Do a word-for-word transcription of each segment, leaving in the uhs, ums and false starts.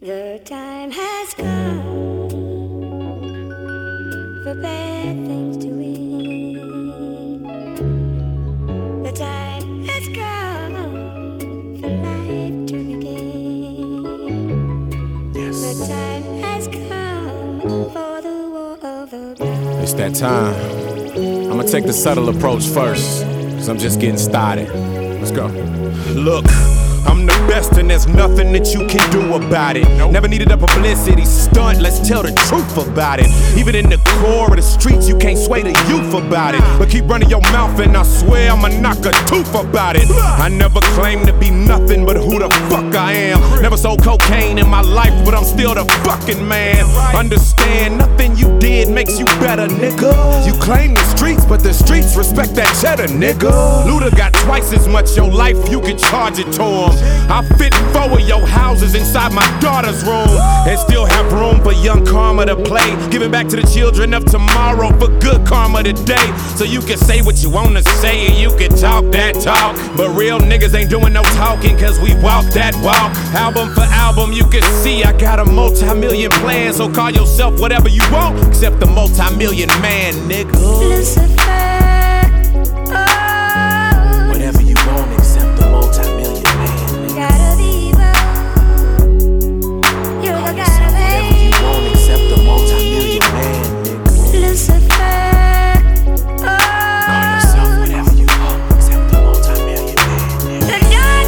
The time has come for bad things to end. The time has come for life to begin. Yes. The time has come for the war of the blood. It's that time. I'm gonna take the subtle approach first, cause I'm just getting started. Let's go. Look, I'm the best and there's nothing that you can do about it. Never needed a publicity stunt, let's tell the truth about it. Even in the core of the streets, you can't sway the youth about it. But keep running your mouth and I swear I'ma knock a tooth about it. I never claimed to be nothing but who the fuck I am. Never sold cocaine in my life, but I'm still the fucking man. Understand, nothing you did makes you better, nigga. You claim the streets, but the streets respect that cheddar, nigga. Luda got twice as much your life, you can charge it to him. I fit four of your houses inside my daughter's room, and still have room for young karma to play, giving back to the children of tomorrow for good karma today. So you can say what you wanna say and you can talk that talk, but real niggas ain't doing no talking cause we walk that walk. Album for album you can see I got a multi-million plan, so call yourself whatever you want except the multi-million man, nigga. Lucifer, oh, Whatever you want except the multi-million man. God of evil, you're the God of Whatever you want hate. except the multi-million man, nigga. Lucifer, oh, Whatever you want except the multi-million man, nigga. the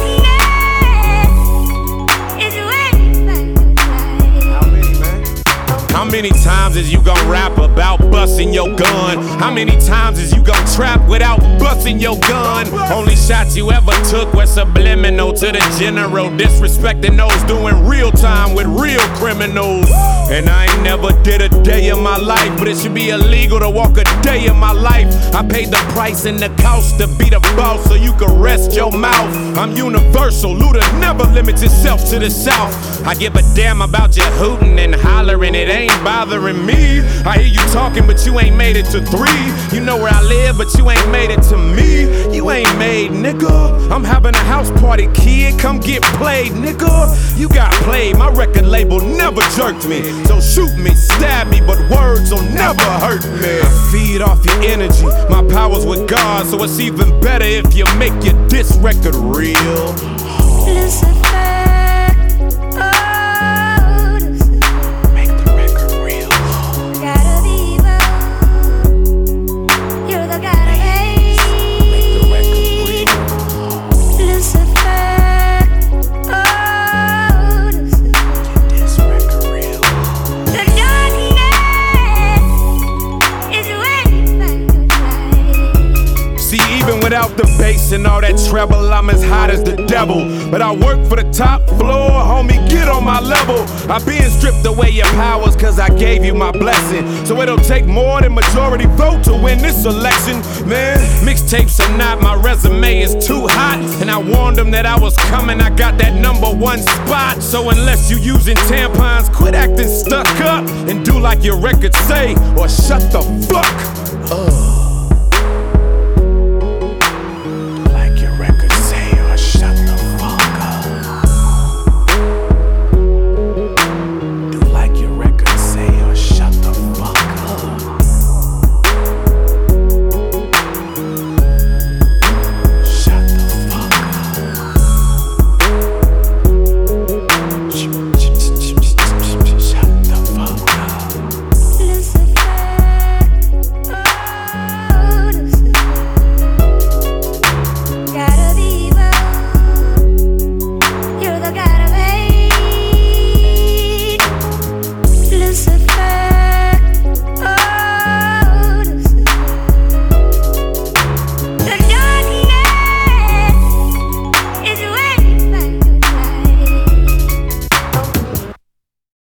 darkness is waiting by your How many, man? How many times is you gon' rap about busting your gun? How many times is you gon' trap without busting your gun? Only shots you ever took were subliminal to the general, disrespecting those doing real time with real criminals. And I ain't never did a day in my life, but it should be illegal to walk a day in my life. I paid the price and the cost to be the boss so you can rest your mouth. I'm universal, Luda never limits itself to the south. I give a damn about you hooting and hollering, it ain't bothering me. I hear you talking but you ain't made it to three. You know where I live but you ain't made it to me. You ain't made, nigga. I'm having a house party, kid, come get played, nigga. You got played, my record label never jerked me. So shoot me, stab me, but words will never hurt me. I feed off your energy, my power's with God, so it's even better if you make your diss record real. Lucifer, oh, Lucifer, Make the record real. God of evil, you're the God of hate. Make the record real. Lucifer, oh, Lucifer, This record real. the darkness is waiting by your light. See, even without the bass and all that treble, I'm as hot as the devil. But I work for the top floor, homie, get on my level. I'm being stripped away your powers cause I gave you my blessing. So it'll take more than majority vote to win this election. Man, mixtapes or not, my resume is too hot. And I warned them that I was coming, I got that number one spot. So unless you using tampons, quit acting stuck up and do like your records say, or shut the fuck up.